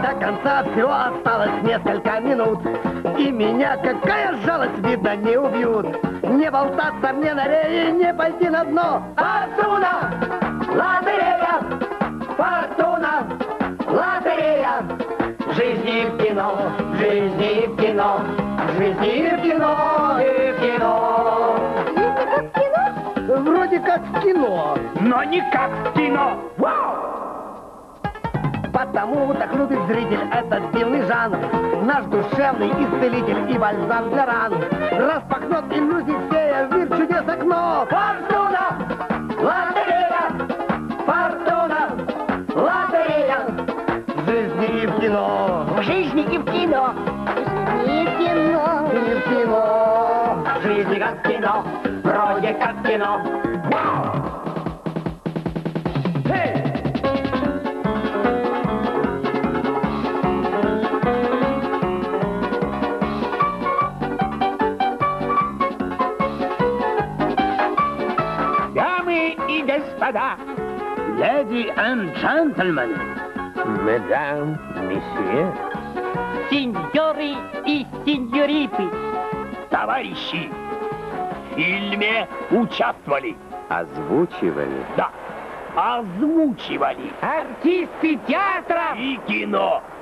До конца всего осталось несколько минут, и меня, какая жалость, видно, не убьют. Не болтаться мне на рее, не пойти на дно. Фортуна, лотерея, фортуна, лотерея. В жизни и в кино, в жизни и в кино, в жизни и в кино, и в кино. Жизнь как кино? Вроде как в кино. Но не как в кино. Вау! Потому-то крутый зритель — это дивный жанр, наш душевный исцелитель и бальзам для ран. Распахнет иллюзий фея в мир чудес окно. Фортуна, лотерея, фортуна, лотерея. В жизни и в кино, В жизни и в кино. В жизни и в кино. и в кино. В жизни как в кино, вроде как в кино. Дамы и господа, леди и джентльмены, mesdames, messieurs, сеньоры и сеньориты, товарищи, в фильме участвовали, Озвучивали. да, озвучивали Артисты театра и кино,